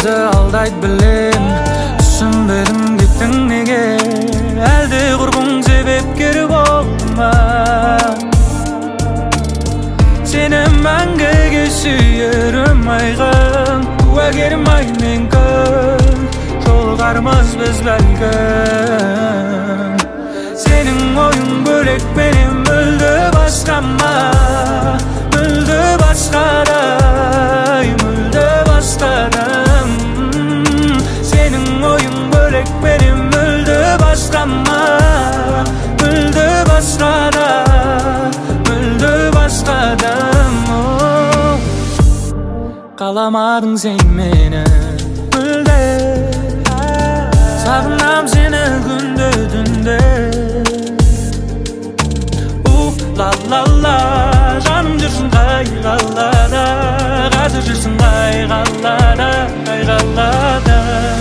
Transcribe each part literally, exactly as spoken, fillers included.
өзі алдайды білем. Түсінбедім кеттің неге, әлде құрбың себепкер болды ма? Сені мәңгіге сүйерім айғын, куәгерім ай мен күн, жолығармыз біз бәлкім. Сенің ойың бөлек, менен мүлде басқа ма? Мүлде басқадай, мүлде басқадан. Сенің ойың бөлек, менен мүлде басқа ма? Мүлде басқада, мүлде басқадан. Қаламадың сен мені мүлде, сағынам сені күнде түнде. Ла-ла-ла, жаным жүрсің қай қалада, қазір жүрсің қай қалада, қай қалада.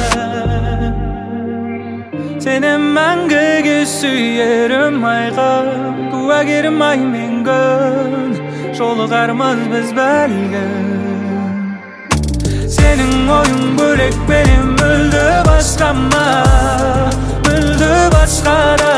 Сені мәңгіге сүйерім айғын, куәгерім ай мен күн, жолығармыз біз бәлкім. Сенің ойың бөлек, менен мүлде басқа ма? Мүлде басқада,